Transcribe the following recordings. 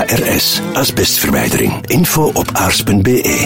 ARS, asbestverwijdering. Info op aars.be.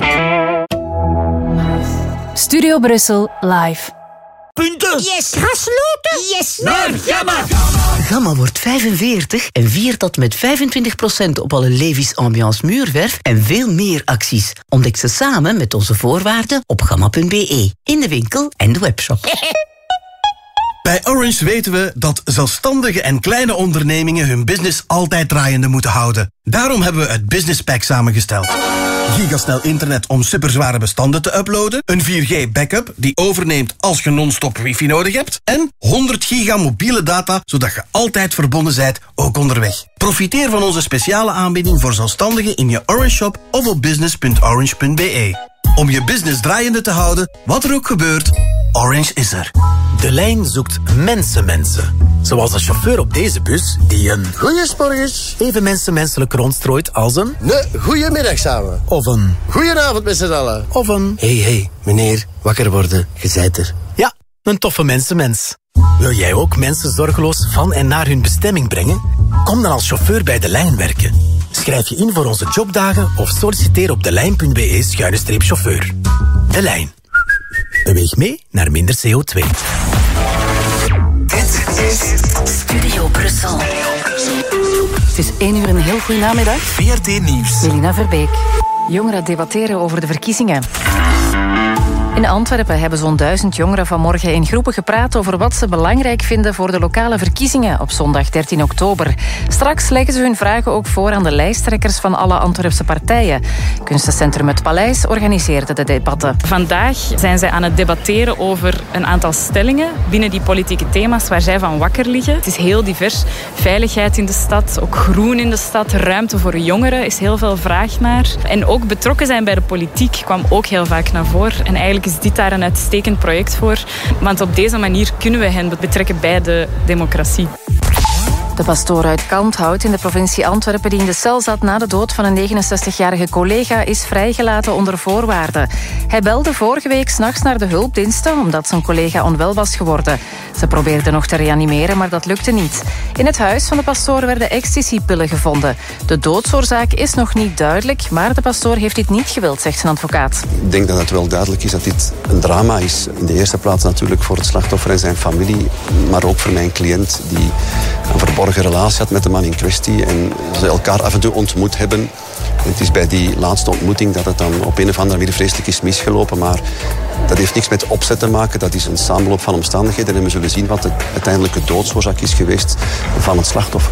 Studio Brussel live. Punten. Yes. Gesloten. Yes. Naar Gamma. Gamma wordt 45 en viert dat met 25% op alle Levi's Ambiance muurverf en veel meer acties. Ontdek ze samen met onze voorwaarden op gamma.be. In de winkel en de webshop. Bij Orange weten we dat zelfstandige en kleine ondernemingen hun business altijd draaiende moeten houden. Daarom hebben we het Business Pack samengesteld. Gigasnel internet om superzware bestanden te uploaden, een 4G backup die overneemt als je non-stop wifi nodig hebt en 100 giga mobiele data, zodat je altijd verbonden bent, ook onderweg. Profiteer van onze speciale aanbieding voor zelfstandigen in je Orange Shop of op business.orange.be. Om je business draaiende te houden, wat er ook gebeurt, Orange is er. De lijn zoekt mensen. Zoals een chauffeur op deze bus die een... Goeiemorgens. Even menselijk rondstrooit als een... Nee, goeiemiddag samen. Of een... Goedenavond met z'n allen. Of een... Hey, meneer, wakker worden, je zijt er. Ja, een toffe mensenmens. Wil jij ook mensen zorgeloos van en naar hun bestemming brengen? Kom dan als chauffeur bij De Lijn werken. Schrijf je in voor onze jobdagen of solliciteer op delijn.be/chauffeur. De Lijn. Beweeg mee naar minder CO2. Dit is Studio Brussel. Het is 1 uur, een heel goede namiddag. VRT Nieuws. Melina Verbeek. Jongeren debatteren over de verkiezingen. In Antwerpen hebben zo'n 1000 jongeren vanmorgen in groepen gepraat over wat ze belangrijk vinden voor de lokale verkiezingen op zondag 13 oktober. Straks leggen ze hun vragen ook voor aan de lijsttrekkers van alle Antwerpse partijen. Kunstencentrum Het Paleis organiseerde de debatten. Vandaag zijn zij aan het debatteren over een aantal stellingen binnen die politieke thema's waar zij van wakker liggen. Het is heel divers. Veiligheid in de stad, ook groen in de stad, ruimte voor jongeren is heel veel vraag naar. En ook betrokken zijn bij de politiek kwam ook heel vaak naar voren. En eigenlijk is dit daar een uitstekend project voor. Want op deze manier kunnen we hen betrekken bij de democratie. De pastoor uit Kalmthout in de provincie Antwerpen die in de cel zat na de dood van een 69-jarige collega is vrijgelaten onder voorwaarden. Hij belde vorige week 's nachts naar de hulpdiensten omdat zijn collega onwel was geworden. Ze probeerden nog te reanimeren, maar dat lukte niet. In het huis van de pastoor werden ecstasypillen gevonden. De doodsoorzaak is nog niet duidelijk, maar de pastoor heeft dit niet gewild, zegt zijn advocaat. Ik denk dat het wel duidelijk is dat dit een drama is. In de eerste plaats natuurlijk voor het slachtoffer en zijn familie, maar ook voor mijn cliënt die een verborgen relatie had met de man in kwestie en ze elkaar af en toe ontmoet hebben. Het is bij die laatste ontmoeting dat het dan op een of andere manier vreselijk is misgelopen, maar dat heeft niks met opzet te maken. Dat is een samenloop van omstandigheden en we zullen zien wat de uiteindelijke doodsoorzaak is geweest van het slachtoffer.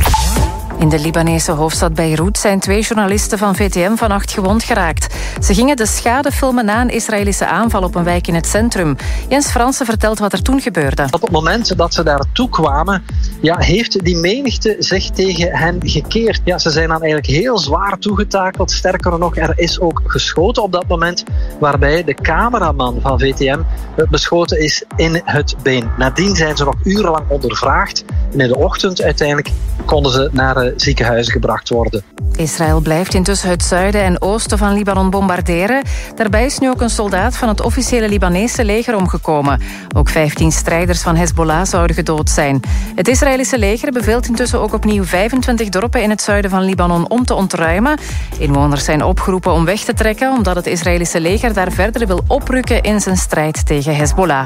In de Libanese hoofdstad Beirut zijn 2 journalisten van VTM vannacht gewond geraakt. Ze gingen de schade filmen na een Israëlische aanval op een wijk in het centrum. Jens Fransen vertelt wat er toen gebeurde. Op het moment dat ze daartoe kwamen, heeft die menigte zich tegen hen gekeerd. Ze zijn dan eigenlijk heel zwaar toegetakeld. Sterker nog, er is ook geschoten op dat moment, waarbij de cameraman van VTM beschoten is in het been. Nadien zijn ze nog urenlang ondervraagd en in de ochtend uiteindelijk konden ze naar ziekenhuizen gebracht worden. Israël blijft intussen het zuiden en oosten van Libanon bombarderen. Daarbij is nu ook een soldaat van het officiële Libanese leger omgekomen. Ook 15 strijders van Hezbollah zouden gedood zijn. Het Israëlische leger beveelt intussen ook opnieuw 25 dorpen in het zuiden van Libanon om te ontruimen. Inwoners zijn opgeroepen om weg te trekken, omdat het Israëlische leger daar verder wil oprukken in zijn strijd tegen Hezbollah.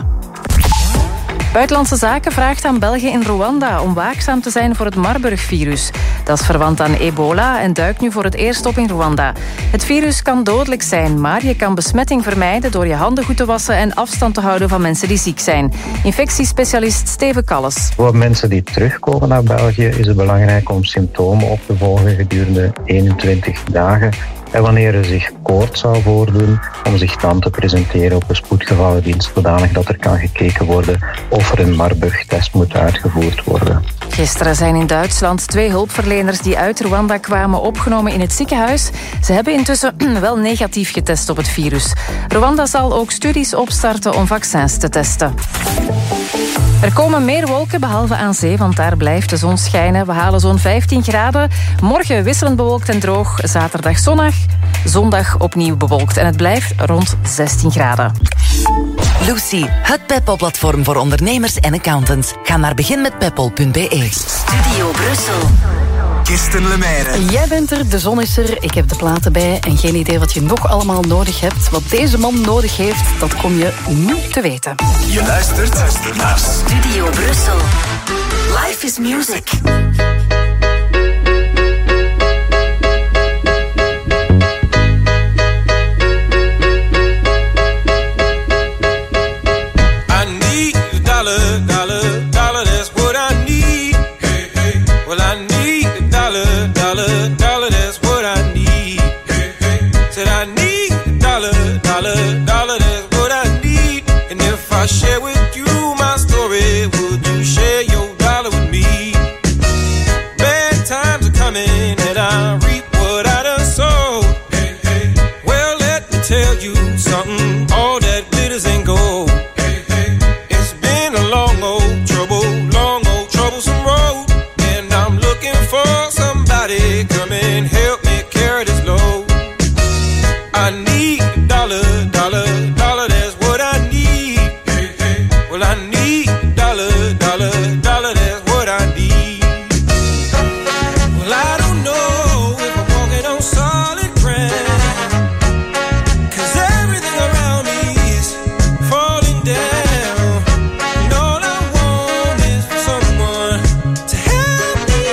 Buitenlandse Zaken vraagt aan België in Rwanda om waakzaam te zijn voor het Marburg-virus. Dat is verwant aan ebola en duikt nu voor het eerst op in Rwanda. Het virus kan dodelijk zijn, maar je kan besmetting vermijden door je handen goed te wassen en afstand te houden van mensen die ziek zijn. Infectiespecialist Steven Kalles. Voor mensen die terugkomen naar België is het belangrijk om symptomen op te volgen gedurende 21 dagen. En wanneer er zich koorts zou voordoen, om zich dan te presenteren op een spoedgevallendienst, zodanig dat er kan gekeken worden of er een Marburg-test moet uitgevoerd worden. Gisteren zijn in Duitsland 2 hulpverleners die uit Rwanda kwamen opgenomen in het ziekenhuis. Ze hebben intussen wel negatief getest op het virus. Rwanda zal ook studies opstarten om vaccins te testen. Er komen meer wolken, behalve aan zee, want daar blijft de zon schijnen. We halen zo'n 15 graden. Morgen wisselend bewolkt en droog. Zaterdag zonnig. Zondag opnieuw bewolkt. En het blijft rond 16 graden. Lucy, het Peppol-platform voor ondernemers en accountants. Ga naar beginmetpeppol.be. Studio Brussel. Kirsten Lemaire. Jij bent er, de zon is er, ik heb de platen bij en geen idee wat je nog allemaal nodig hebt. Wat deze man nodig heeft, dat kom je nu te weten. Je luistert naar Studio Brussel. Life is music. I share with you my story, would you share your dollar with me? Bad times are coming and I reap what I done sowed. Hey, hey. Well, let me tell you something, all that glitters ain't gold. Hey, hey. It's been a long old troublesome road, and I'm looking for somebody come and help me carry this load. I need a dollar, that's what I need. Well, I need a dollar, that's what I need. Well, I don't know if I'm walking on solid ground, 'cause everything around me is falling down. And all I want is for someone to help me.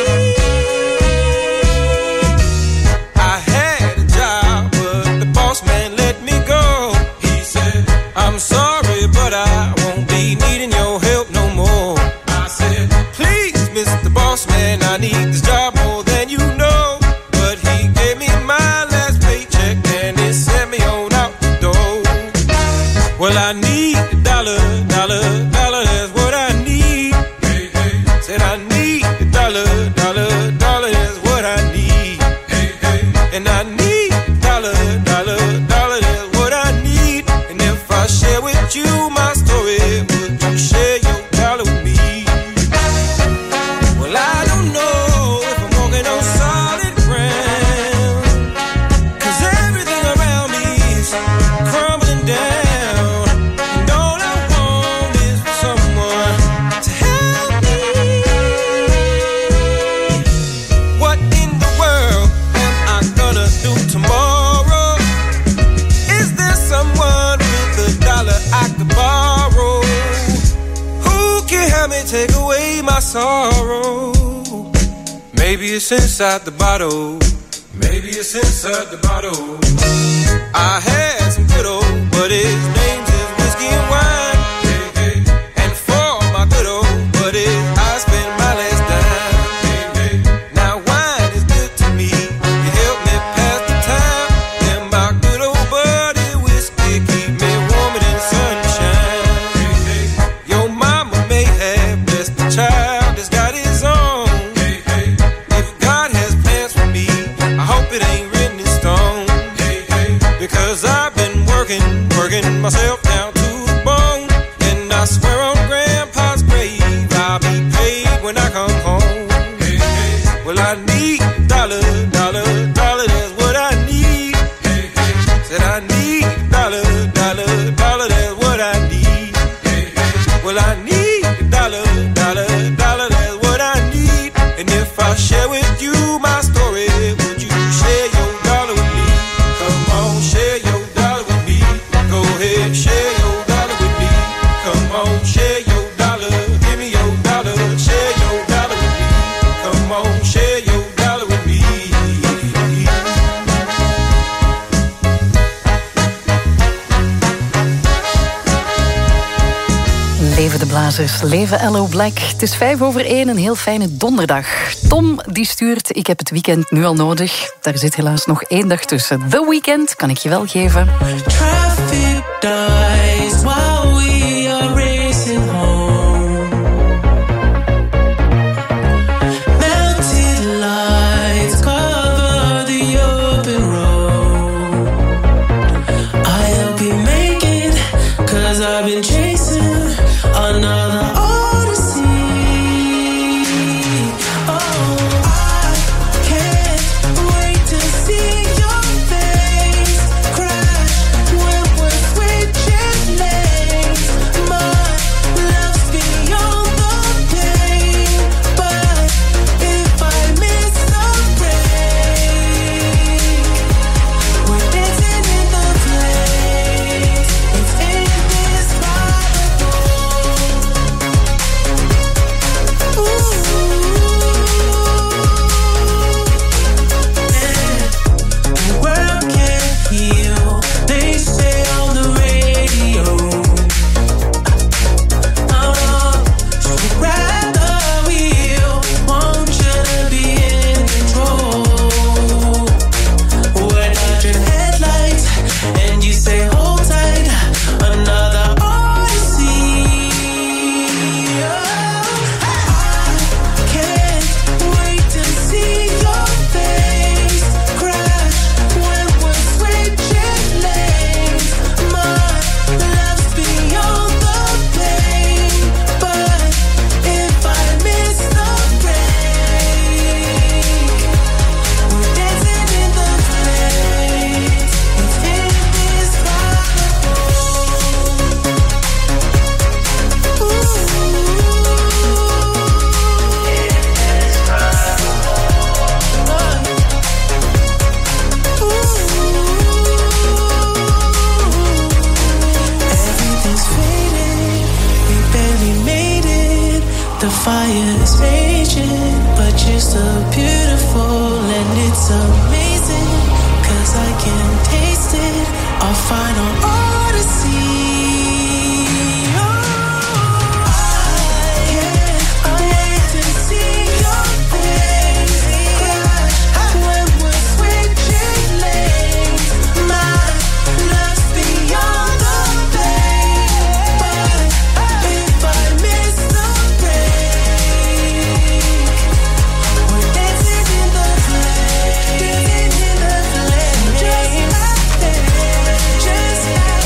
I had a job, but the boss man let me go. He said, I'm sorry, but I won't be needing your help no more. I said, please, Mr. Boss Man, I need this job more than you know. But he gave me my last paycheck and he sent me on out the door. Well, I need a dollar, that's what I need. Hey, hey. Said I need a dollar, that's what I need. Hey, hey. And I need a dollar, that's what I need. And if I share with you my story, would you share your dollar with me? Well, I don't know if I'm walking on solid ground, 'cause everything around me is crumbling down. And all I want is for someone to help me. What in the world am I gonna do tomorrow? Is there someone with a dollar I could borrow? Who can help me take away my sorrow? Maybe it's inside the bottle. Maybe it's inside the bottle. I had some good old, but his name's is whiskey and wine. Hey, hey. And for my good old buddy, I spent my last dime. Hey, hey. Now wine is good to me, it helped me pass the time. And my good old buddy, whiskey, keep me warm in the sunshine. Hey, hey. Your mama may have blessed the child that's got his own. Hey, hey. If God has plans for me, I hope it ain't written in stone. Hey, hey. Because I've been working myself down to the bone. And I swear on Grandpa's grave, I'll be paid when I come home. Hey, hey. Well, I need a dollar, that's what I need. Hey, hey. Said I need a dollar, that's what I need. Hey, hey. Well, I need a dollar, that's what I need. And if I share with you my story, would you share your dollar with me? Come on, share your dollar with me. Go ahead, share your dollar with me. Come on, share your dollar. Give me your dollar, share your dollar with me. Come on, share your dollar with me. Leven de blazers, leven LO Black. Het is 1:05, een heel fijne donderdag. Tom die stuurt, ik heb het weekend nu al nodig. Daar zit helaas nog 1 dag tussen. The Weekend kan ik je wel geven. Traffic dies while we are racing home. Melted lights cover the open road. I'll be making, 'cause I've been chasing another odyssey. Oh, I can't wait to see your face crash when we're switching It's amazing, 'cause I can taste it. Our final odyssey. Just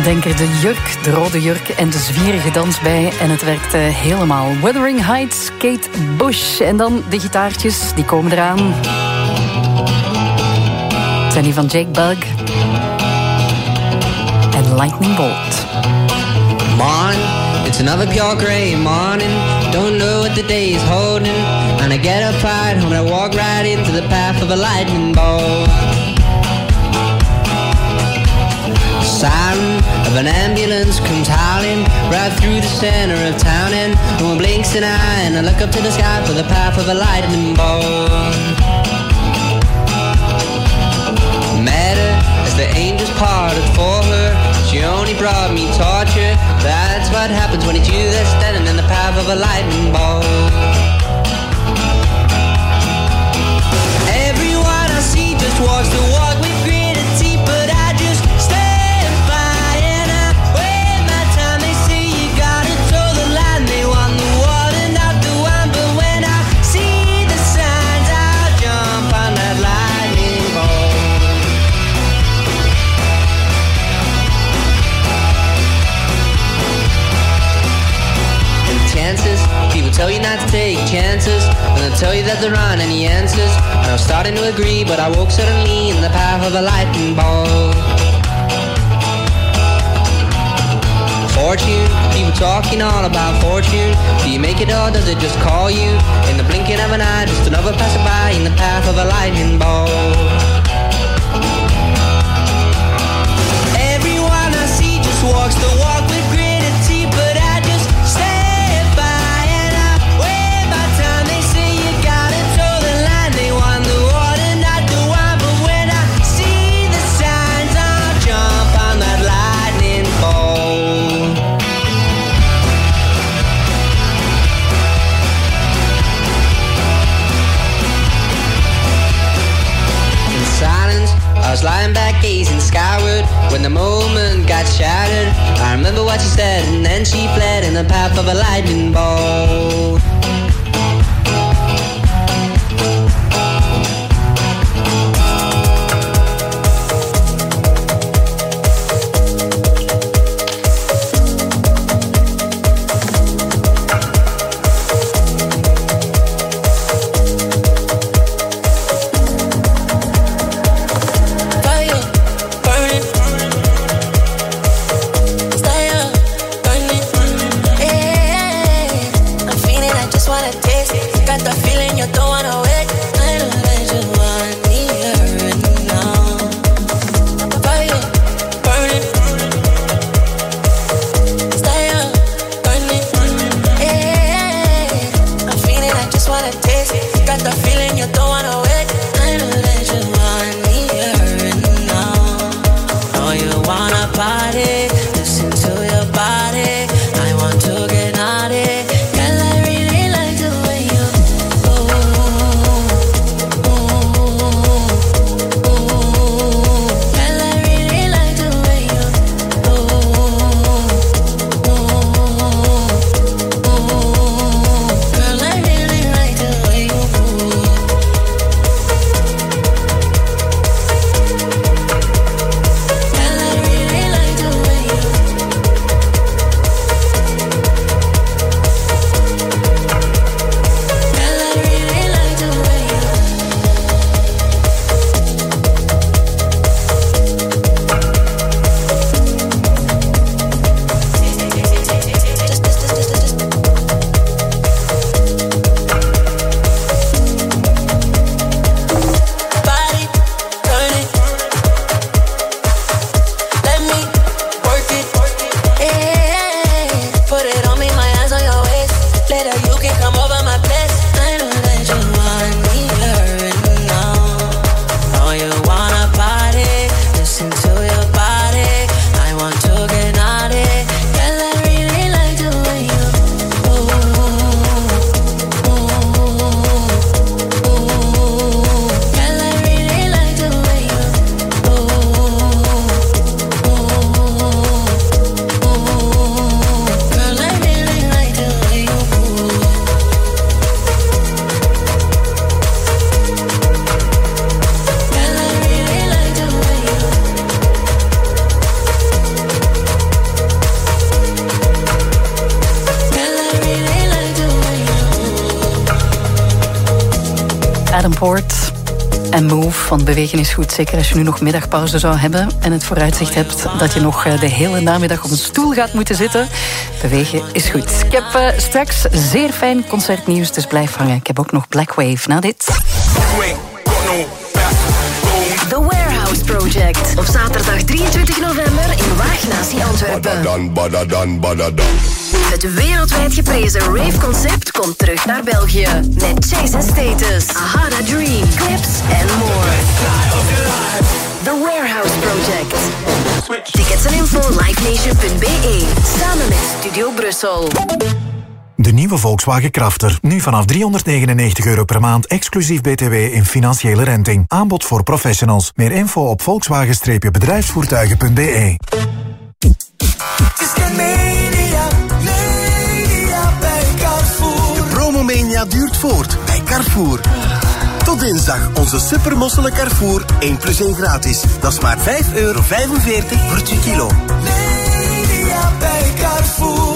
Denk er de jurk, de rode jurk en de zwierige dans bij. En het werkt helemaal. Wuthering Heights, Kate Bush. En dan de gitaartjes, die komen eraan. Het zijn die van Jake Bugg. En Lightning Bolt. Morning, it's another pure gray morning. Don't know what the day is holding. And I get up right when I walk right into the path of a lightning bolt. Siren of an ambulance comes howling right through the center of town, and no one blinks an eye, and I look up to the sky for the path of a lightning bolt. Met her as the angels parted for her. She only brought me torture. That's what happens when it's you that's standing in the path of a lightning bolt. Everyone I see just walks the walk with grit and teeth, but I just stand by and I wait my time. They say you gotta toe the line, they want the water, not the wine, but when I see the signs, I'll jump on that lightning bolt. Chances, people tell you not to take chances, and they'll tell you that there aren't any answers. And I was starting to agree, but I woke suddenly in the path of a lightning bolt. Fortune, people talking all about fortune. Do you make it or does it just call you? In the blinking of an eye, just another passerby in the path of a lightning bolt. Everyone I see just walks the walk with grit and teeth, but I just stand by and I wait my time. They say you gotta toe the line, they want the water, not the wine, but when I see the signs, I'll jump on that lightning bolt. In silence, I was lying back gazing skyward when the moment got shattered. I remember what she said and then she fled in the path of a lightning bolt. Stay up, burning, yeah. I'm feeling like Lamport. En Move, want bewegen is goed. Zeker als je nu nog middagpauze zou hebben en het vooruitzicht hebt dat je nog de hele namiddag op een stoel gaat moeten zitten. Bewegen is goed. Ik heb straks zeer fijn concertnieuws, dus blijf hangen. Ik heb ook nog Black Wave na dit. The Warehouse Project. Op zaterdag 23 november in Waagnatie, Antwerpen. Het wereldwijd geprezen rave-concept komt terug naar België. Met Chase & Status, Ahada Dream, Clips en more. The Warehouse Project. Tickets en info livenation.be. Samen met Studio Brussel. De nieuwe Volkswagen Crafter. Nu vanaf €399 per maand, exclusief BTW in financiële renting. Aanbod voor professionals. Meer info op volkswagen-bedrijfsvoertuigen.be. De promomania duurt voort bij Carrefour. Tot dinsdag onze supermosselen Carrefour 1 + 1 gratis. Dat is maar €5,45 voor 2 kilo. Bij Carrefour.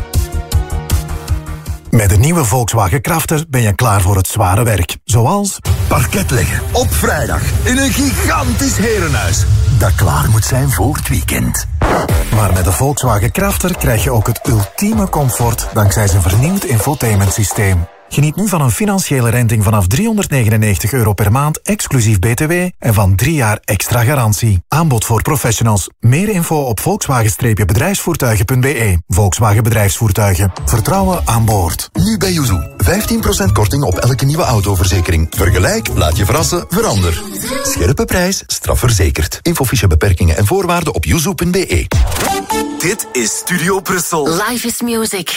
Met de nieuwe Volkswagen Crafter ben je klaar voor het zware werk. Zoals parket leggen op vrijdag in een gigantisch herenhuis dat klaar moet zijn voor het weekend. Maar met de Volkswagen Crafter krijg je ook het ultieme comfort dankzij zijn vernieuwd infotainmentsysteem. Geniet nu van een financiële renting vanaf €399 per maand, exclusief BTW en van 3 jaar extra garantie. Aanbod voor professionals. Meer info op volkswagen-bedrijfsvoertuigen.be. Volkswagen Bedrijfsvoertuigen. Vertrouwen aan boord. Nu bij Yuzu. 15% korting op elke nieuwe autoverzekering. Vergelijk, laat je verrassen, verander. Scherpe prijs, strafverzekerd. Infofiche beperkingen en voorwaarden op yuzu.be. Dit is Studio Brussel. Life is music.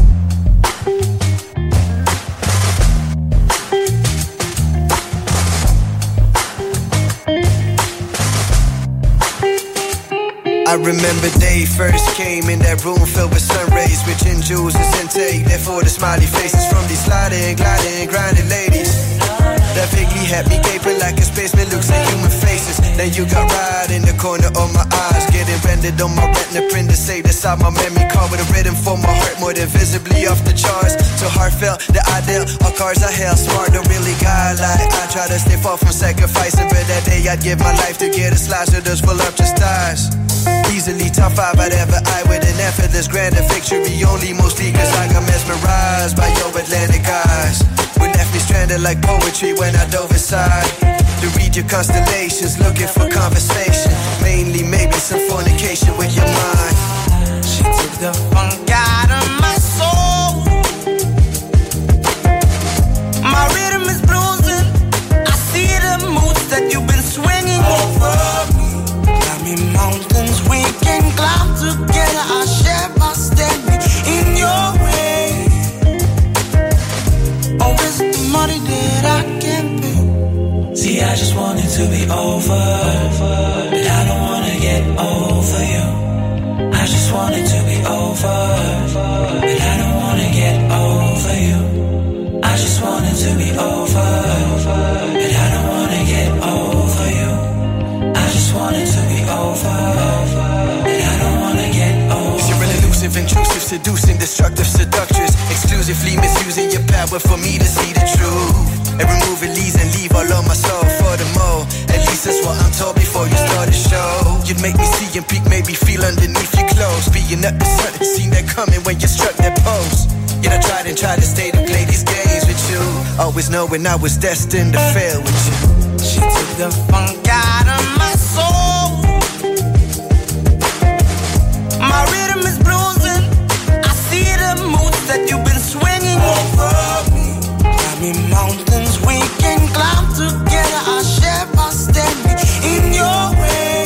I remember day first came in that room filled with sun rays, with gin juices intake. Therefore the smiley faces from these sliding, gliding, grinding ladies that vaguely had me gaping like a spaceman looks at human faces. Then you got right in the corner of my eyes, getting rendered on my retina print to save inside my memory card with a rhythm for my heart more than visibly off the charts. So heartfelt, the ideal, all cars I held smart, don't really guy like I try to stay far from sacrificing, but that day I'd give my life to get a slice of those full up just stars. Easily top 5 I'd ever eye with an effortless grand victory, only mostly cause I got mesmerized by your Atlantic eyes. What left me stranded like poetry when I dove inside to read your constellations, looking for conversation, mainly maybe some fornication with your mind. She took the funk out of my soul. My rhythm is bruising. I see the moves that you've been swinging over me. Got me mountains we can climb together. I share my standing in your way. Oh, it's the money that I can't pay. See, I just want it to be over, but I don't wanna get over you. I just want it to be over, but I don't wanna get over you. I just want it to be over, but I don't wanna get over you. I just want it to be over, but I don't wanna get over you. You're an elusive, intrusive, seducing, destructive seductress, exclusively misusing your power for me to see the truth. Every move it leaves and leave all of my soul for the mo. At least that's what I'm told before you start the show. You'd make me see and peek, maybe feel underneath your clothes. Being up the sun, seen that coming when you struck that pose. Yet I tried to stay to play these games with you, always knowing I was destined to fail with you. She took the funk out of my soul. My rhythm is bruising. I see the moves that you've been swinging over me. Got me mountains we can climb together. I share my standing in your way.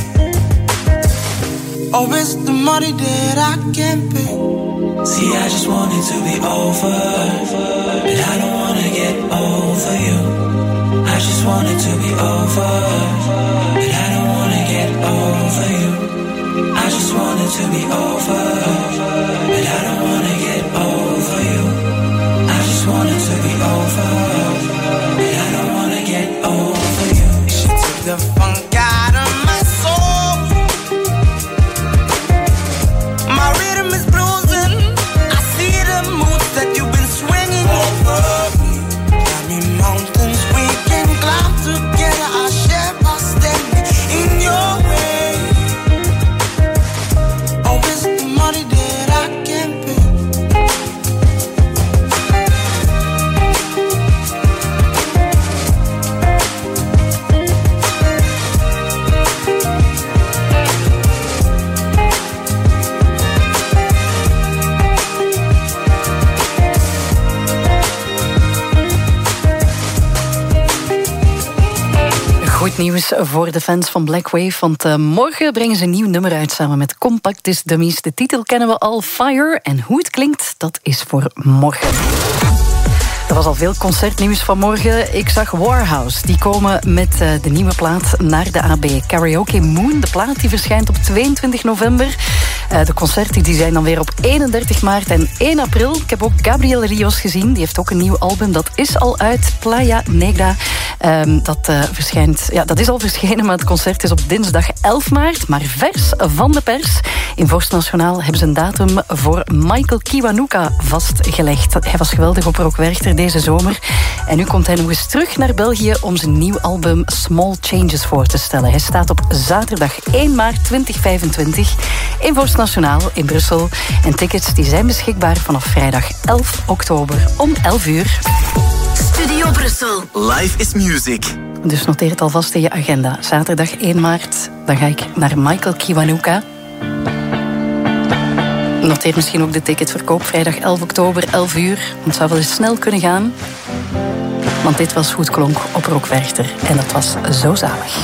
Oh, it's the money that I can't pay. See, I just want it to be over, but I don't wanna get over you. I just want it to be over, but I don't wanna get over you. I just want it to be over, but I don't wanna get over you. I just want it to be over, but I don't wanna get over you. She took the funk out of my soul. My rhythm is bruising. I see the moves that you've been swinging over me. Got me mountains we goed nieuws voor de fans van Black Wave, want morgen brengen ze een nieuw nummer uit samen met Compact Disc Dummies. De titel kennen we al, Fire, en hoe het klinkt, dat is voor morgen. Er was al veel concertnieuws vanmorgen. Ik zag Warhouse. Die komen met de nieuwe plaat naar de AB. Karaoke Moon, de plaat die verschijnt op 22 november. De concerten die zijn dan weer op 31 maart en 1 april. Ik heb ook Gabriel Rios gezien. Die heeft ook een nieuw album. Dat is al uit, Playa Negra. Dat is al verschenen, maar het concert is op dinsdag 11 maart. Maar vers van de pers. In Vorst Nationaal hebben ze een datum voor Michael Kiwanuka vastgelegd. Hij was geweldig op Rock Werchter deze zomer. En nu komt hij nog eens terug naar België om zijn nieuw album Small Changes voor te stellen. Hij staat op zaterdag 1 maart 2025 in Vorst Nationaal in Brussel. En tickets die zijn beschikbaar vanaf vrijdag 11 oktober om 11 uur. Studio Brussel. Life is music. Dus noteer het alvast in je agenda. Zaterdag 1 maart, dan ga ik naar Michael Kiwanuka. Noteer misschien ook de ticketverkoop. Vrijdag 11 oktober, 11 uur. Het zou wel eens snel kunnen gaan. Want dit was hoe het klonk op Rock Werchter. En dat was zo zalig.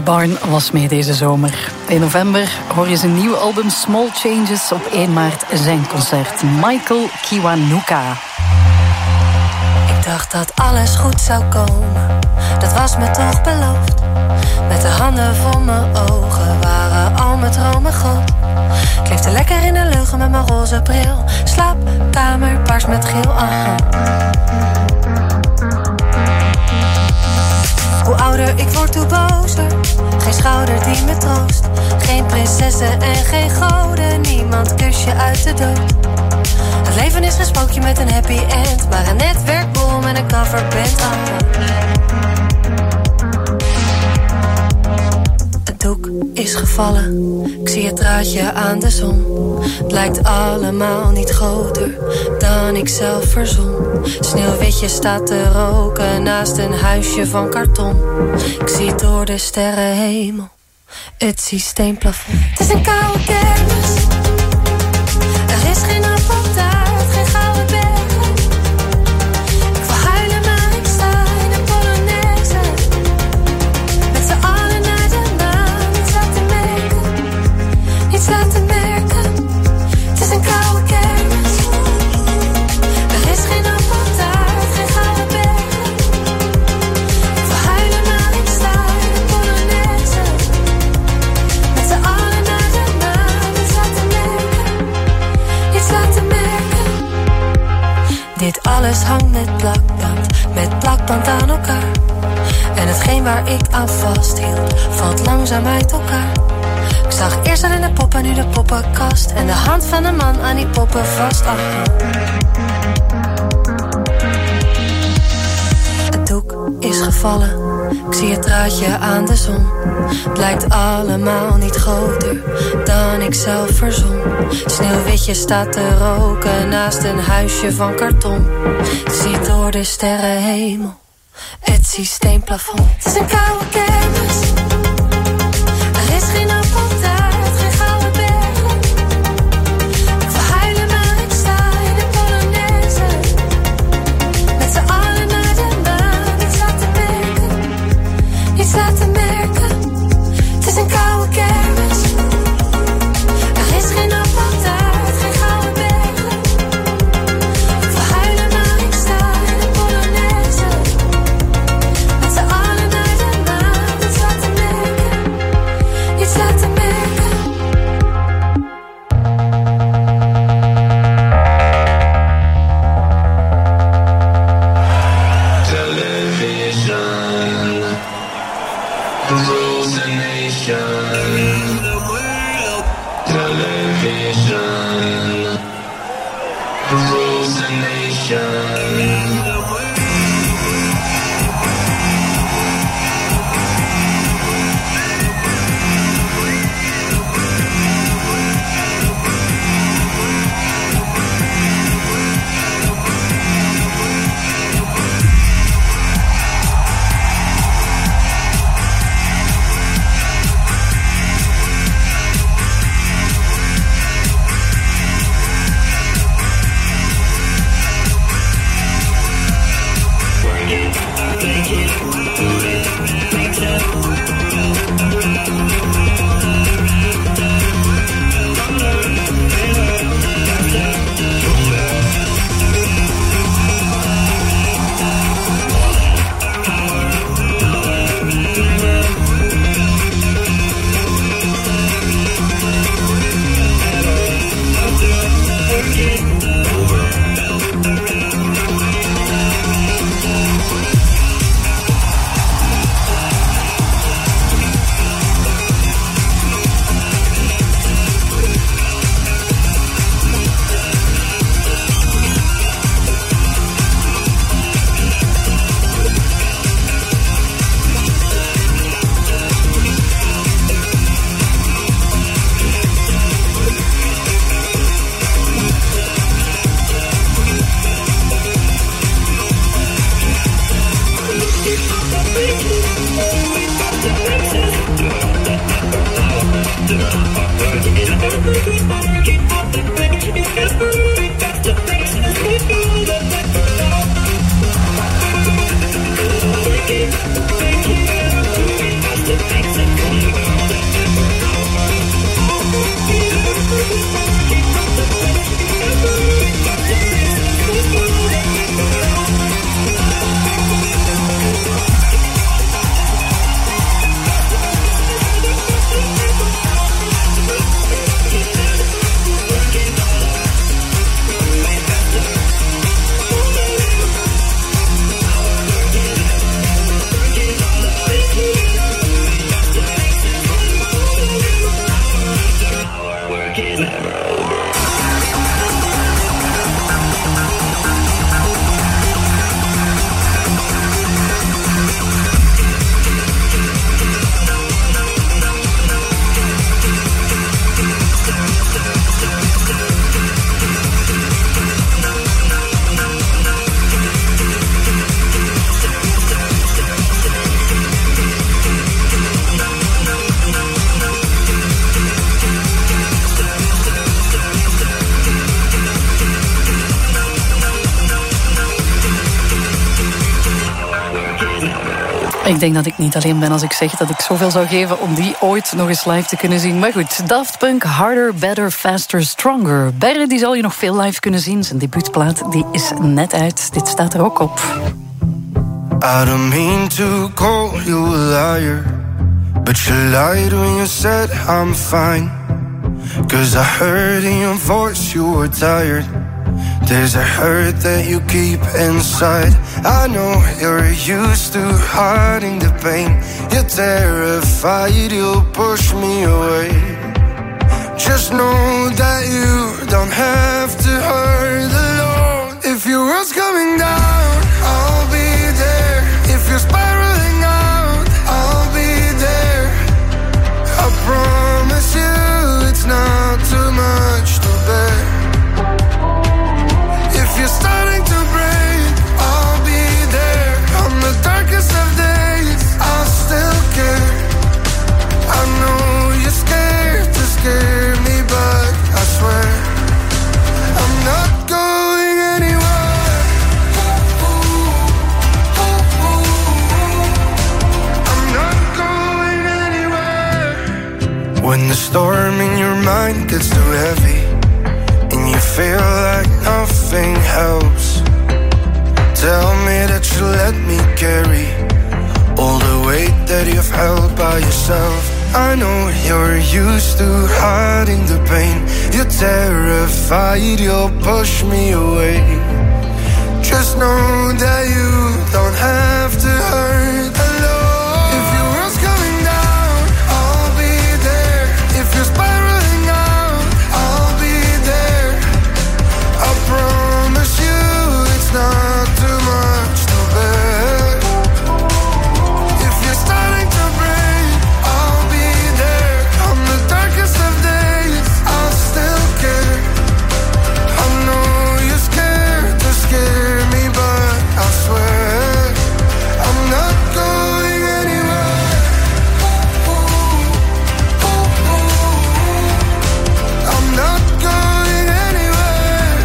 Barn was mee deze zomer. In november hoor je zijn nieuwe album Small Changes. Op 1 maart zijn concert. Michael Kiwanuka. Ik dacht dat alles goed zou komen. Dat was me toch beloofd. Met de handen voor mijn ogen waren al mijn dromen goed. Ik leefde lekker in de lucht met mijn roze bril. Slaapkamer, paars met geel. Hoe ouder ik word, hoe bozer. Geen schouder die me troost. Geen prinsessen en geen goden. Niemand kus je uit de dood. Het leven is een spookje met een happy end. Maar een netwerkbol met een coverband. Het doek is gevallen. Ik zie het draadje aan de zon. Het lijkt allemaal niet groter dan ik zelf verzon. Sneeuwwitje staat te roken naast een huisje van karton. Ik zie door de sterrenhemel het systeemplafond. Het is een koude kermis. Er is geen appeltaart, geen gouden bergen. Ik wil huilen, maar ik sta in een Polonaise. Met z'n allen naar de maan, niets laten merken. Niets laten merken. Het is een koude kermis. Er is geen appeltaart, geen gouden bergen. Ik wil huilen, maar ik sta in een Polonaise. Met z'n allen naar de maan, niets laten merken. Niets laten merken. Dit alles hangt met plakband aan elkaar. En hetgeen waar ik aan vasthield, valt langzaam uit elkaar. Ik zag eerst alleen de poppen, nu de poppenkast. En de hand van een man aan die poppen vast. Het doek is gevallen. Ik zie het draadje aan de zon. Het lijkt allemaal niet groter dan ik zelf verzon. Sneeuwwitje staat te roken naast een huisje van karton. Ik zie door de sterrenhemel het systeemplafond. Het is een koude kermis. Er is geen appeltaart, geen gouden bergen. Ik wil huilen, maar ik sta in een Polonaise. Met z'n allen naar de maan, niets laten merken. Niets laten merken. Het is een koude kermis. Er is geen appeltaart, geen gouden bergen. Ik wil huilen, maar ik sta in een Polonaise. Met z'n allen naar de maan, niets laten merken. Niets laten merken. Television rules the nation. Television rules the nation. Ik denk dat ik niet alleen ben als ik zeg dat ik zoveel zou geven om die ooit nog eens live te kunnen zien. Maar goed, Daft Punk, Harder, Better, Faster, Stronger. Berre, die zal je nog veel live kunnen zien. Zijn debuutplaat, die is net uit. Dit staat er ook op. I don't mean to call you a liar, but you lied when you said I'm fine. 'Cause I heard in your voice you were tired. There's a hurt that you keep inside. I know you're used to hiding the pain. You're terrified you'll push me away. Just know that you don't have to hurt alone. If your world's coming down, I'll be there. If you're spiraling out, I'll be there. I promise you it's not too much to bear. If you're starting to break, I'll be there. On the darkest of days, I'll still care. I know you're scared to scare me, but I swear I'm not going anywhere. I'm not going anywhere. When the storm in your mind gets too heavy and you feel like nothing helps, tell me that you let me carry all the weight that you've held by yourself. I know you're used to hiding the pain. You're terrified you'll push me away. Just know that you don't have to hurt alone. If your world's coming down, I'll be there. If you're spiraling out, I'll be there. I promise you it's not too much to bear. If you're starting to break, I'll be there. On the darkest of days, I'll still care. I know you're scared to scare me, but I swear I'm not going anywhere. I'm not going anywhere.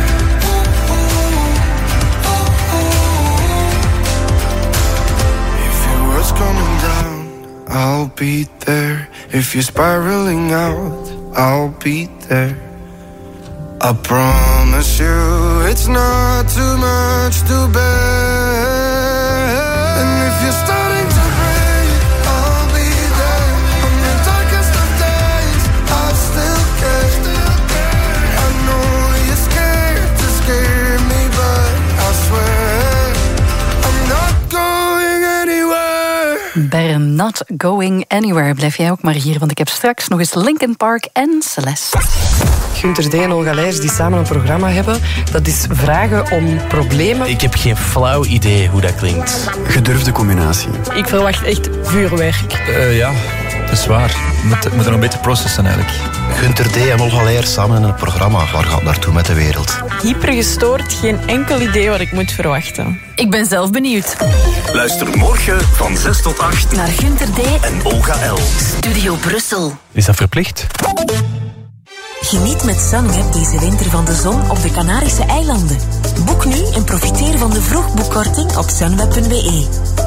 If your world's coming down, I'll be there. If you're spiraling out, I'll be there. I promise you it's not too much to bear. And if you're starting to break, I'll be there. On the darkest of days, I'll still care. I know you're scared to scare me, but I swear I'm not going anywhere. Berre, Not Going Anywhere. Blijf jij ook maar hier, want ik heb straks nog eens Linkin Park en Celeste. Gunther D. en Olga Leijers die samen een programma hebben. Dat is vragen om problemen. Ik heb geen flauw idee hoe dat klinkt. Gedurfde combinatie. Ik verwacht echt vuurwerk. Ja, dat is waar. We moeten nog een beetje processen eigenlijk. Gunther D. en Olga Leijers samen in een programma. Waar gaat naartoe met de wereld? Hypergestoord, geen enkel idee wat ik moet verwachten. Ik ben zelf benieuwd. Luister morgen van 6 tot 8 Naar Gunther D. en Olga L. Studio Brussel. Is dat verplicht? Geniet met Sunweb deze winter van de zon op de Canarische eilanden. Boek nu en profiteer van de vroegboekkorting op sunweb.be.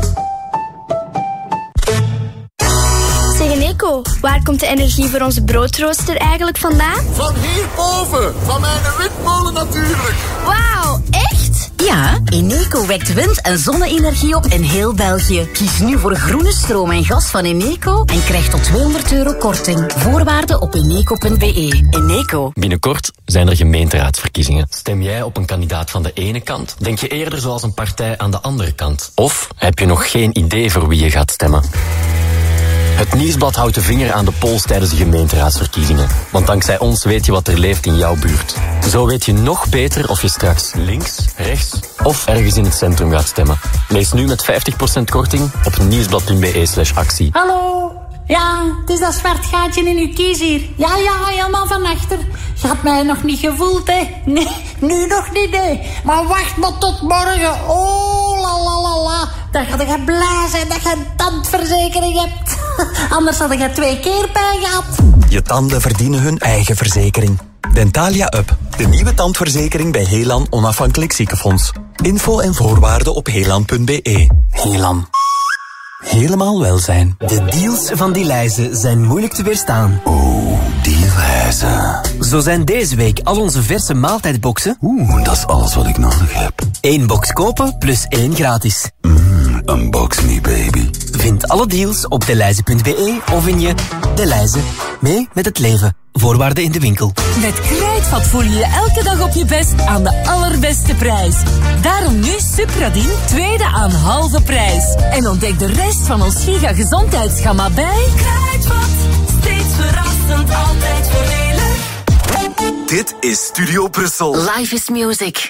Zeg Eneco, waar komt de energie voor onze broodrooster eigenlijk vandaan? Van hierboven, van mijn windmolen natuurlijk. Wauw, echt? Ja, Eneco wekt wind- en zonne-energie op in heel België. Kies nu voor groene stroom en gas van Eneco en krijg tot €200 korting. Voorwaarden op eneco.be. Eneco. Binnenkort zijn er gemeenteraadsverkiezingen. Stem jij op een kandidaat van de ene kant? Denk je eerder zoals een partij aan de andere kant? Of heb je nog geen idee voor wie je gaat stemmen? Het Nieuwsblad houdt de vinger aan de pols tijdens de gemeenteraadsverkiezingen. Want dankzij ons weet je wat er leeft in jouw buurt. Zo weet je nog beter of je straks links, rechts of ergens in het centrum gaat stemmen. Lees nu met 50% korting op nieuwsblad.be/actie. Hallo? Ja, het is dat zwart gaatje in uw kies hier. Ja, helemaal van achter. Je had mij nog niet gevoeld, hè? Nee, nu nog niet, hè? Maar wacht maar tot morgen. Oh, la. Dan ga je blij zijn dat je een tandverzekering hebt. Anders had je 2 keer pijn gehad. Je tanden verdienen hun eigen verzekering. Dentalia Up, de nieuwe tandverzekering bij Helan Onafhankelijk Ziekenfonds. Info en voorwaarden op helan.be. Helan. helemaal welzijn. De deals van Delhaize zijn moeilijk te weerstaan. Oh, Delhaize. Zo zijn deze week al onze verse maaltijdboxen. Dat is alles wat ik nodig heb. 1 box kopen plus 1 gratis. Unbox me, baby. Vind alle deals op delhaize.be of in je Delhaize. Mee met het leven. Voorwaarden in de winkel. Met Kruidvat voel je je elke dag op je best aan de allerbeste prijs. Daarom nu Supradin, tweede aan halve prijs. En ontdek de rest van ons giga gezondheidsgamma bij Kruidvat. Steeds verrassend, altijd voordelig. Dit is Studio Brussel. Life is music.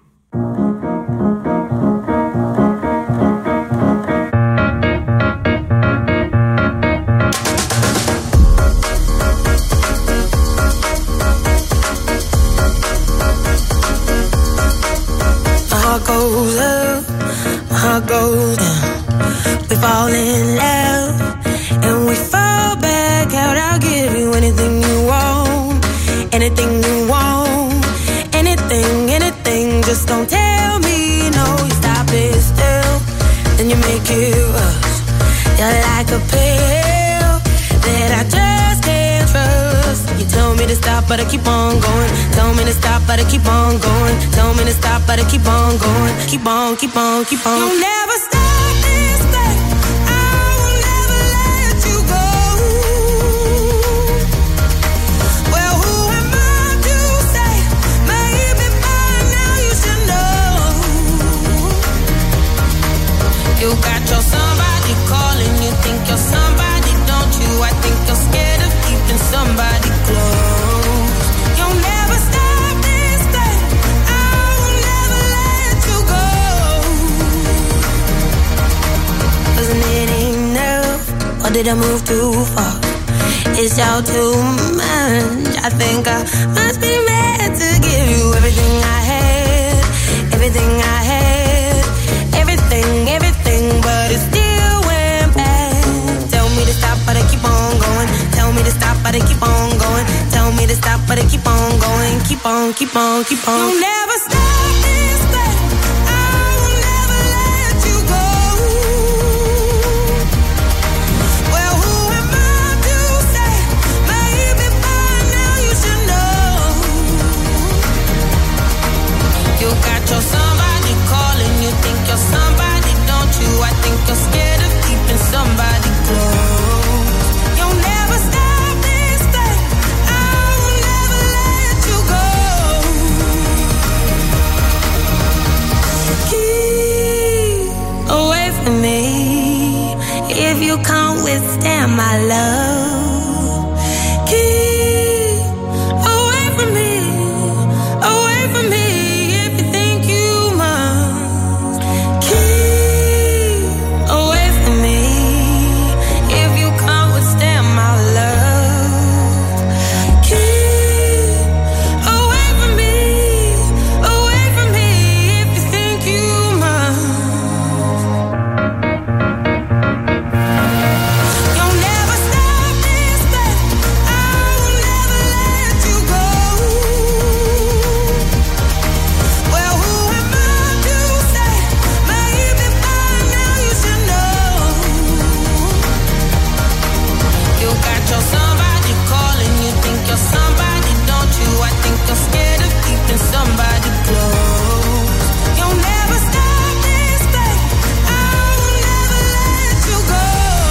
Goes up, my heart goes down. We fall in love and we fall back out. I'll give you anything you want, anything you want, anything. Just don't tell me no. You stop it still, then you make it rush. You're like a pill that I just can't trust. You tell me to stop, but I keep on going. Tell me to stop, but I keep on going. Tell me to stop, but I keep on going. Keep on, keep on, keep on. You'll never stop this thing. I will never let you go. Well, who am I to say? Maybe by now you should know. You got your somebody calling. You think you're somebody, don't you? I think you're scared of keeping somebody close. Or did I move too far? It's all too much. I think I must be meant to give you everything I had. Everything I had. Everything, but it still went bad. Tell me to stop, but I keep on going. Tell me to stop, but I keep on going. Tell me to stop, but I keep on going. Keep on, keep on, keep on. You'll never stop this thing. I will never let you go. Well, who am I to say? Maybe by now you should know. You got your somebody calling. You think you're somebody, don't you? I think you're scared of keeping somebody close. You'll never stop this thing. I will never let you go. Keep away from me if you can't withstand my love. Keep away from me if you think you must. Keep away from me if you can't withstand my love. Keep away from me if you think you must. You'll never stop this thing. I will never let you go. Well, who am I to say? Maybe by now you should know. You got your somebody calling. You think you're somebody, don't you? I think you're scared of keeping somebody close. You'll never stop this thing. I will never let you go.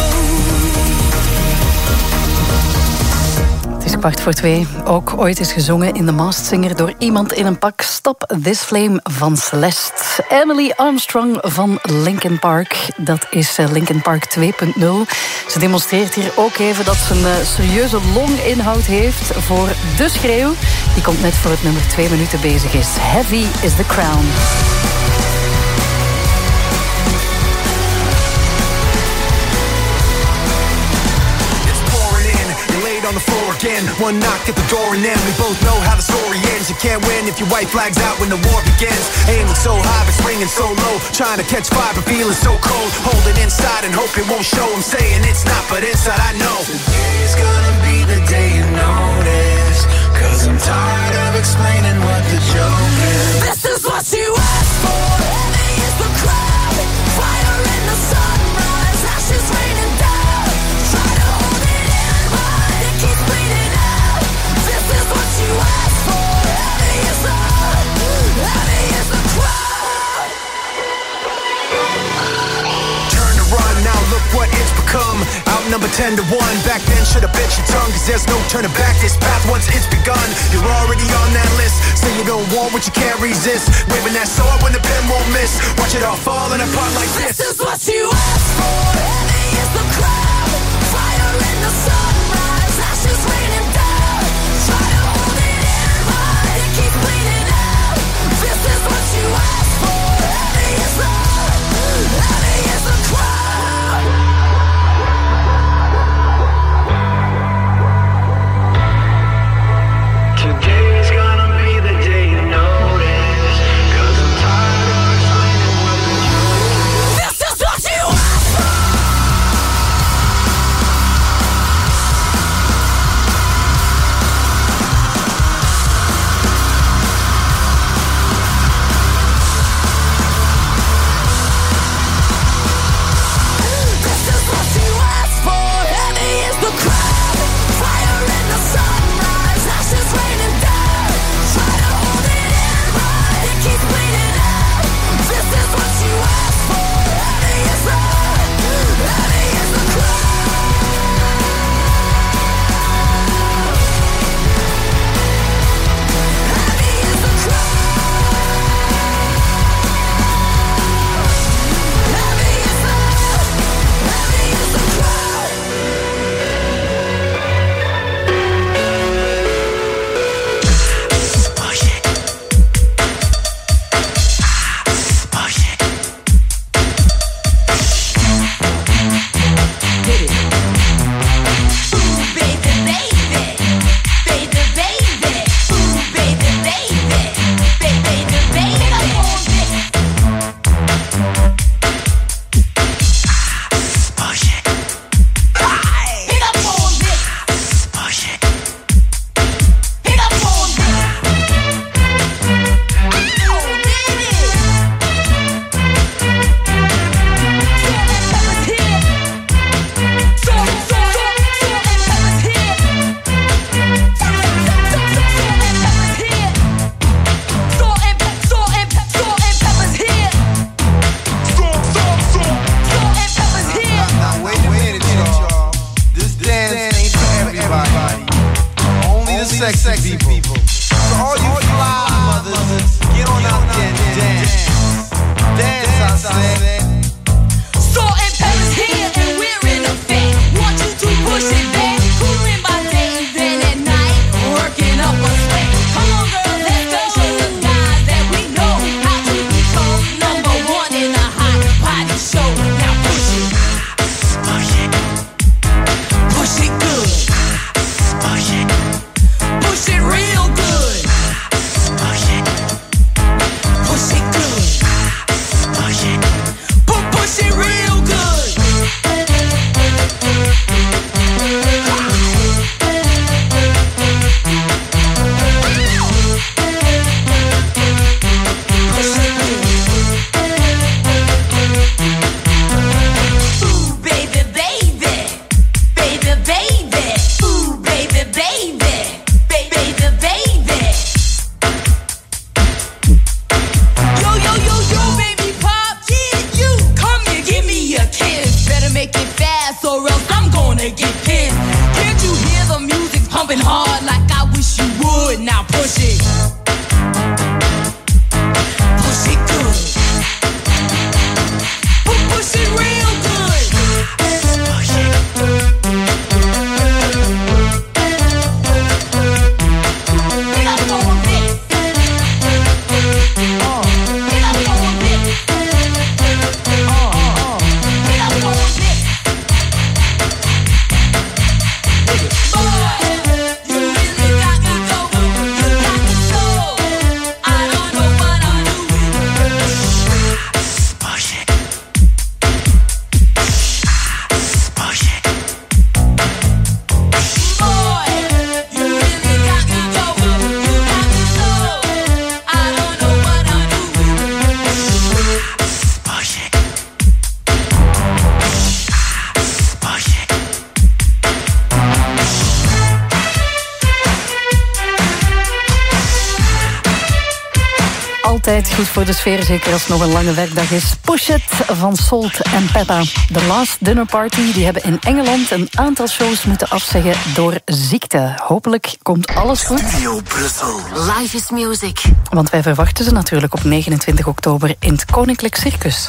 Het is 2:15. Ook ooit is gezongen in The Masked Singer door iemand in een pak. Stop This Flame van Celeste. Emily Armstrong van Linkin Park. Dat is Linkin Park 2.0. Ze demonstreert hier ook even dat ze een serieuze longinhoud heeft voor de schreeuw. Die komt net voor het nummer 2 minuten bezig is. Heavy is the Crown. On the floor again, one knock at the door and then we both know how the story ends. You can't win if your white flag's out when the war begins. Aiming so high but springing so low, trying to catch fire but feeling so cold. Holding inside and hope it won't show. I'm saying it's not, but inside I know today's gonna be the day you notice. Cause I'm tired of explaining what the joke is. This is what you asked for. Heavy is the crowd. Fire in the sunrise. Ashes it's become. Outnumbered 10 to 1. Back then should've bit your tongue, cause there's no turning back. This path once it's begun, you're already on that list. Say you don't want what you can't resist. Waving that sword when the pen won't miss. Watch it all falling apart like this. This is what you asked for. Heavy is the crowd. Fire in the sunrise. Ashes raining down. Try to hold it in, but it keeps bleeding out. This is what you asked for. Heavy is the crowd. Today's gonna be the day you notice. 'Cause I'm tired of explaining what the truth is. This is Altijd goed voor de sfeer, zeker als het nog een lange werkdag is. Push It van Salt en Peppa. The Last Dinner Party, die hebben in Engeland een aantal shows moeten afzeggen door ziekte. Hopelijk komt alles goed. Studio Brussel. Live is music. Want wij verwachten ze natuurlijk op 29 oktober in het Koninklijk Circus.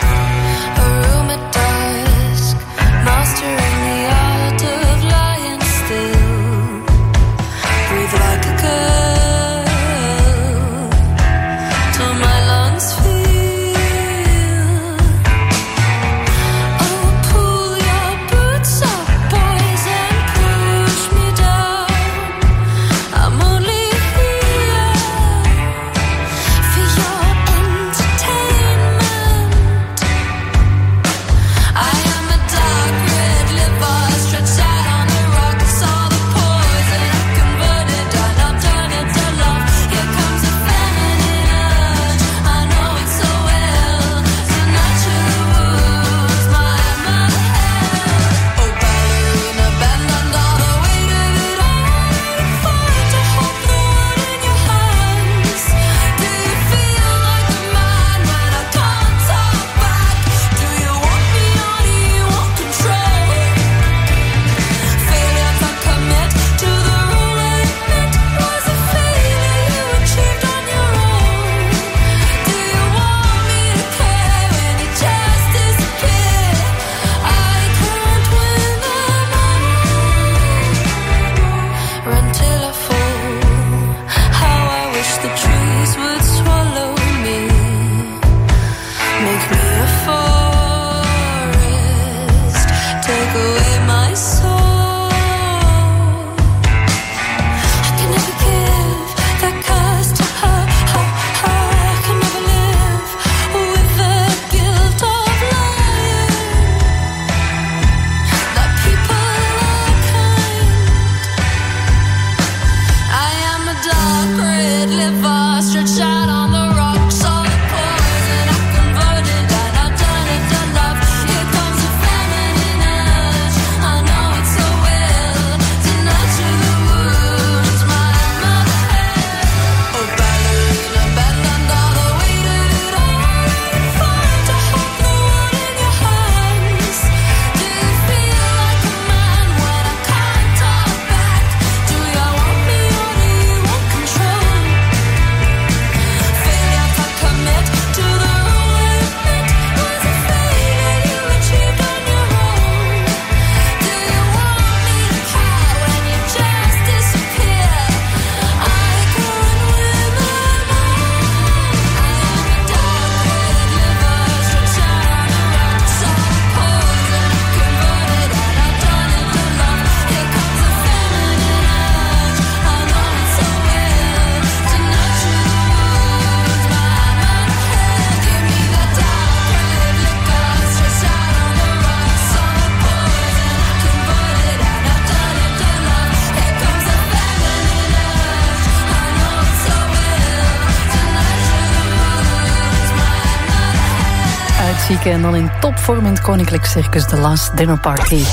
En dan in topvorm in het Koninklijk Circus The Last Dinner Party.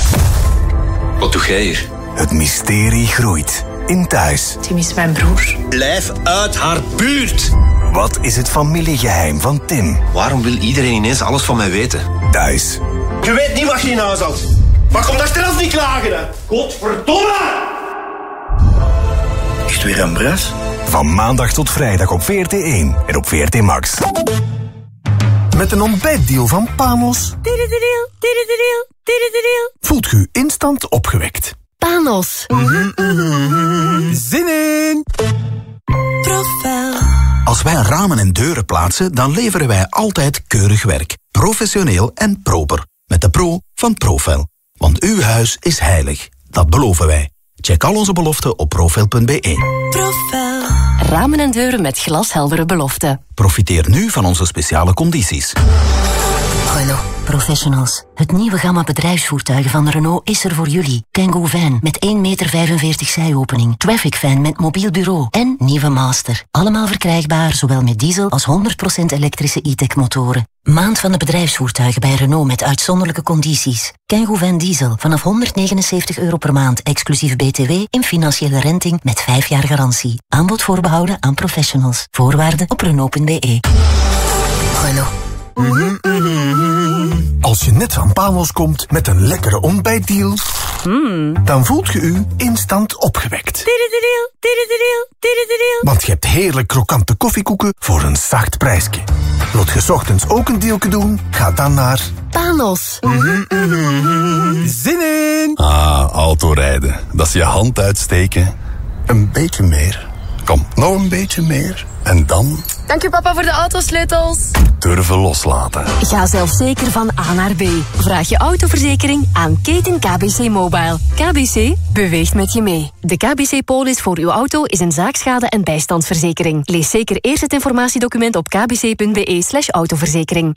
Wat doe jij hier? Het mysterie groeit. In Thuis. Tim is mijn broer. Blijf uit haar buurt! Wat is het familiegeheim van Tim? Waarom wil iedereen ineens alles van mij weten? Thuis. Je weet niet wat je in huis had. Maar kom achteraf niet klagen, hè. Godverdomme! Is het weer een bres? Van maandag tot vrijdag op VRT1 en op VRT Max. Met een ontbijtdeal van Panos voelt u instant opgewekt. Panos. Zin in! Profel. Als wij ramen en deuren plaatsen, dan leveren wij altijd keurig werk. Professioneel en proper. Met de pro van Profel. Want uw huis is heilig. Dat beloven wij. Check al onze beloften op profel.be. Profel. Ramen en deuren met glasheldere beloften. Profiteer nu van onze speciale condities. Renault. Professionals. Het nieuwe gamma bedrijfsvoertuigen van Renault is er voor jullie. Kangoo Van met 1,45 meter zijopening. Traffic Van met mobiel bureau. En nieuwe Master. Allemaal verkrijgbaar, zowel met diesel als 100% elektrische e-tech motoren. Maand van de bedrijfsvoertuigen bij Renault met uitzonderlijke condities. Kangoo Van Diesel vanaf €179 per maand, exclusief BTW, in financiële renting met 5 jaar garantie. Aanbod voorbehouden aan professionals. Voorwaarden op Renault.be. Renault. Als je net van Panos komt met een lekkere ontbijtdeal, dan voelt je u instant opgewekt. Want je hebt heerlijk krokante koffiekoeken voor een zacht prijsje. Wilt je 's ochtends ook een dealke doen? Ga dan naar Panos. Zin in! Autorijden. Dat is je hand uitsteken. Een beetje meer. Kom, nog een beetje meer. En dan Dank u papa voor de autosleutels. durven loslaten. Ga zelfzeker van A naar B. Vraag je autoverzekering aan Keten KBC Mobile. KBC beweegt met je mee. De KBC-polis voor uw auto is een zaakschade- en bijstandsverzekering. Lees zeker eerst het informatiedocument op kbc.be/autoverzekering.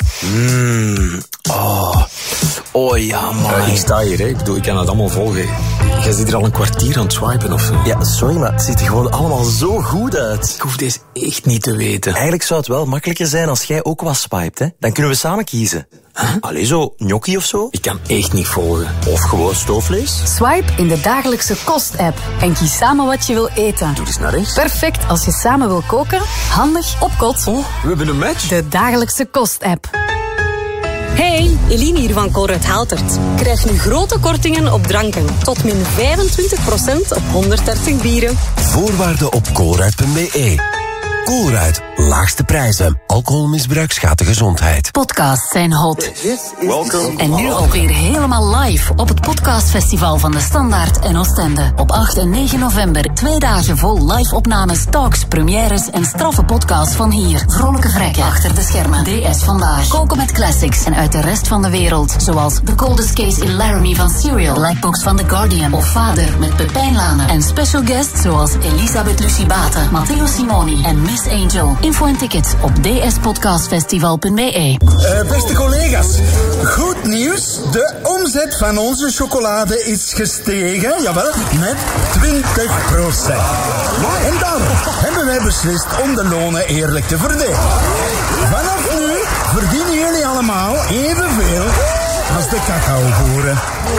Oh ja, man. Ik sta hier, hè. Ik kan het allemaal volgen. Jij zit hier al een kwartier aan het swipen, of zo? Ja, sorry, maar het ziet er gewoon allemaal zo goed uit. Ik hoef deze echt niet te weten. Eigenlijk zou het wel makkelijker zijn als jij ook was swiped, hè. Dan kunnen we samen kiezen. Allee, zo, gnocchi of zo? Ik kan echt niet volgen. Of gewoon stoofvlees? Swipe in de dagelijkse kost-app en kies samen wat je wil eten. Doe eens naar rechts. Perfect als je samen wil koken. Handig op kot. Oh, we hebben een match. De dagelijkse kost-app. Hey, Eline hier van Colruyt Haltert. Krijg nu grote kortingen op dranken. Tot min 25% op 130 bieren. Voorwaarden op colruyt.be. Colruyt, laagste prijzen. Alcoholmisbruik schaadt de gezondheid. Podcasts zijn hot. Welkom. En nu alweer helemaal live op het podcastfestival van de Standaard en Oostende. Op 8 en 9 november 2 dagen vol live opnames, talks, premières en straffe podcasts van hier. Vrolijke vrekken achter de schermen. DS Vandaag. Koken met classics en uit de rest van de wereld. Zoals The Coldest Case in Laramie van Serial, Blackbox van The Guardian of Vader met Pepijn Lane. En special guests zoals Elisabeth Lucie Baten, Matteo Simoni en Miss Angel. Info en tickets op dspodcastfestival.be. Beste collega's, goed nieuws. De omzet van onze chocolade is gestegen, jawel, met 20%. En dan hebben wij beslist om de lonen eerlijk te verdelen. Vanaf nu verdienen jullie allemaal evenveel als de cacaoboeren.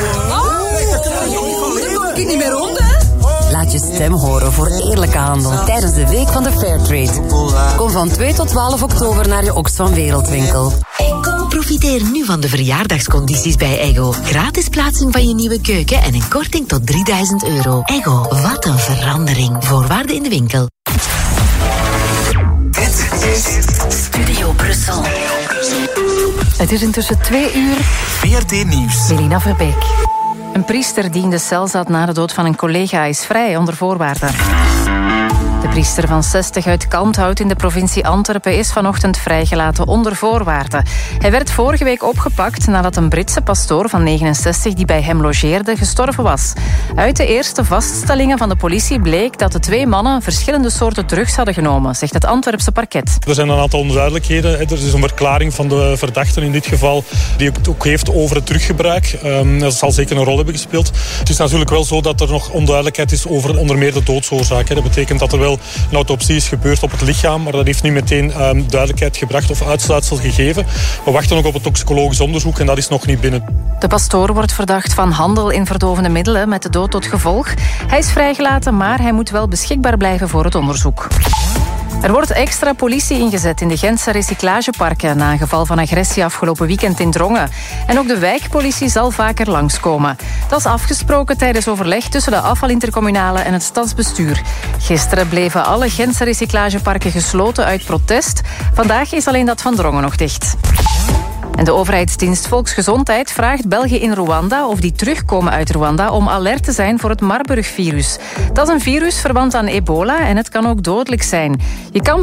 Ik niet meer rond, hè? Laat je stem horen voor eerlijke handel tijdens de week van de Fairtrade. Kom van 2 tot 12 oktober naar je Oxfam Wereldwinkel. Profiteer nu van de verjaardagscondities bij Eggo. Gratis plaatsing van je nieuwe keuken en een korting tot €3000. Eggo, wat een verandering. Voorwaarden in de winkel. Dit is Studio Brussel. Het is intussen 2 uur. VRT Nieuws. Melina Verbeek. Een priester die in de cel zat na de dood van een collega is vrij onder voorwaarden. De priester van 60 uit Kalmthout in de provincie Antwerpen is vanochtend vrijgelaten onder voorwaarden. Hij werd vorige week opgepakt nadat een Britse pastoor van 69 die bij hem logeerde gestorven was. Uit de eerste vaststellingen van de politie bleek dat de 2 mannen verschillende soorten drugs hadden genomen, zegt het Antwerpse parket. Er zijn een aantal onduidelijkheden. Er is een verklaring van de verdachte in dit geval die het ook heeft over het teruggebruik. Dat zal zeker een rol hebben gespeeld. Het is natuurlijk wel zo dat er nog onduidelijkheid is over onder meer de doodsoorzaak. Dat betekent dat er wel een autopsie is gebeurd op het lichaam, maar dat heeft niet meteen duidelijkheid gebracht of uitsluitsel gegeven. We wachten nog op het toxicologisch onderzoek en dat is nog niet binnen. De pastoor wordt verdacht van handel in verdovende middelen met de dood tot gevolg. Hij is vrijgelaten, maar hij moet wel beschikbaar blijven voor het onderzoek. Er wordt extra politie ingezet in de Gentse recyclageparken na een geval van agressie afgelopen weekend in Drongen. En ook de wijkpolitie zal vaker langskomen. Dat is afgesproken tijdens overleg tussen de afvalintercommunale en het stadsbestuur. Gisteren bleven alle Gentse recyclageparken gesloten uit protest. Vandaag is alleen dat van Drongen nog dicht. En de overheidsdienst Volksgezondheid vraagt Belgen in Rwanda of die terugkomen uit Rwanda om alert te zijn voor het Marburg-virus. Dat is een virus verwant aan ebola en het kan ook dodelijk zijn. Je kan